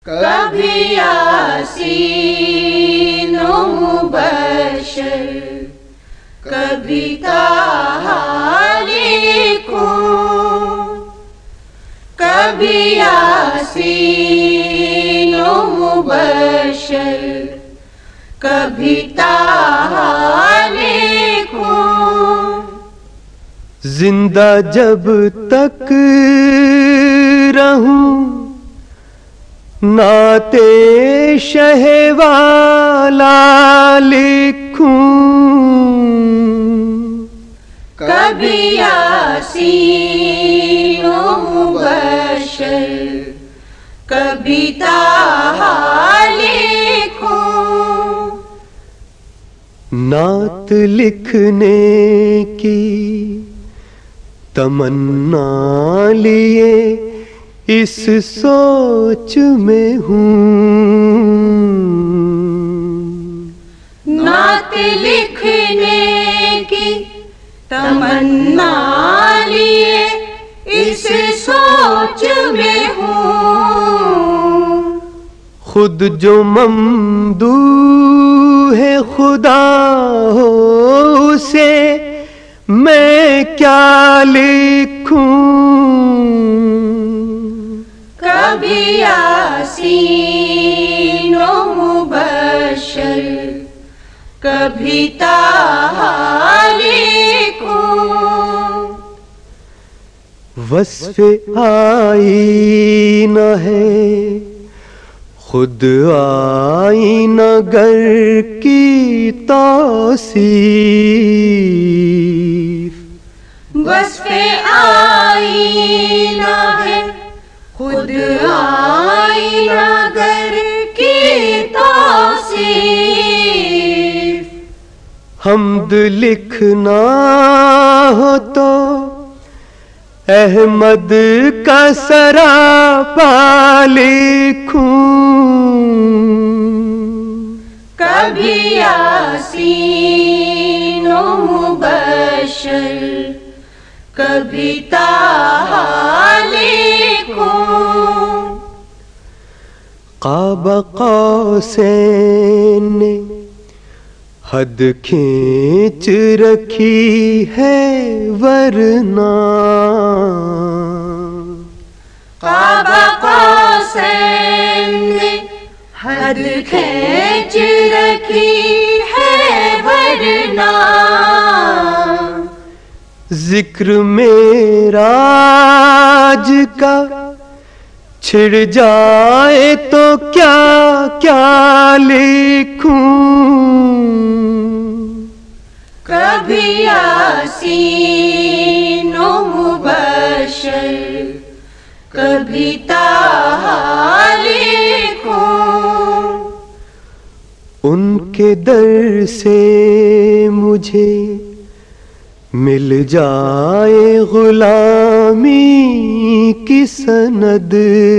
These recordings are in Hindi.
कभी यासीन व मुबश्शिर, कभी ताहा लिखूं, कभी यासीन व मुबश्शिर, कभी ताहा लिखूं। जिंदा जब तक रहूं, नाते शहवाला लिखूं, कभी यासीन व मुबश्शिर, कभी ताहा लिखूं। नात लिखने की तमन्ना लिए इस सोच में हूँ, नात लिखने की तमन्ना लिए इस सोच में हूँ। खुद जो ममदू है खुदा हो उसे मैं क्या लिखूं, कभी यासीन व मुबश्शिर, कभी ताहा लिखूं। वस्फ़े आईना है खुद आईना गर की तौसीफ, वस्फ़े आईना है खुद आईना गर की तौसीफ। हम्द लिखना हो तो अहमद का सरापा लिखूं, कभी यासीन व मुबश्शिर, कभी ताहा लिखूं। काबा कौसैन ने हद खींच रखी है वरना, काबा कौसैन ने हद खींच रखी है वरना। जिक्र मेराज का छिड़ जाए तो क्या क्या लिखूं, कभी यासीन व मुबश्शिर, कभी ताहा लिखूं। उनके दर से मुझे मिल जाए गुलामी की सनद,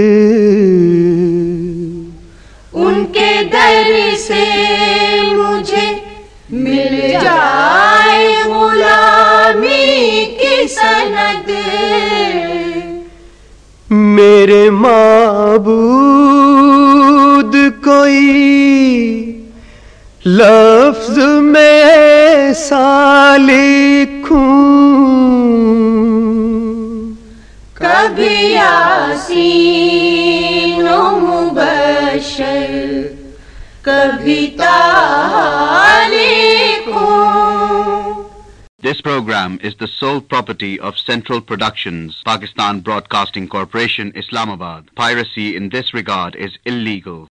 उनके दर से मुझे मिल जाए गुलामी की सनद। मेरे माबूद कोई लफ्ज में ऐसा लिखूं, कभी यासीन व मुबश्शिर, कभी ताहा लिखूं। This program is the sole property of Central Productions, Pakistan Broadcasting Corporation, Islamabad. Piracy in this regard is illegal.